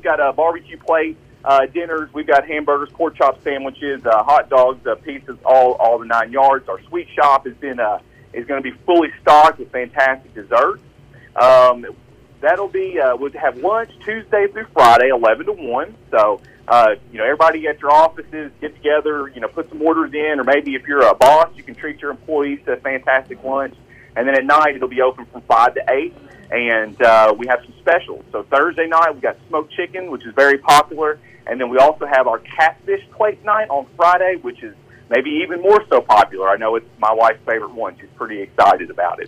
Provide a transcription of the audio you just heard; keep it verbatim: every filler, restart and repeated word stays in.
got a barbecue plate uh, dinners. We've got hamburgers, pork chop sandwiches, uh, hot dogs, uh, pizzas, all all the nine yards. Our sweet shop has been uh, is going to be fully stocked with fantastic desserts. Um, that'll be uh, we'll have lunch Tuesday through Friday, eleven to one. So uh, you know, everybody at your offices get together. You know, put some orders in, or maybe if you're a boss, you can treat your employees to a fantastic lunch. And then at night, it'll be open from five to eight, and uh, we have some specials. So Thursday night, we've got smoked chicken, which is very popular, and then we also have our catfish plate night on Friday, which is maybe even more so popular. I know it's my wife's favorite one. She's pretty excited about it.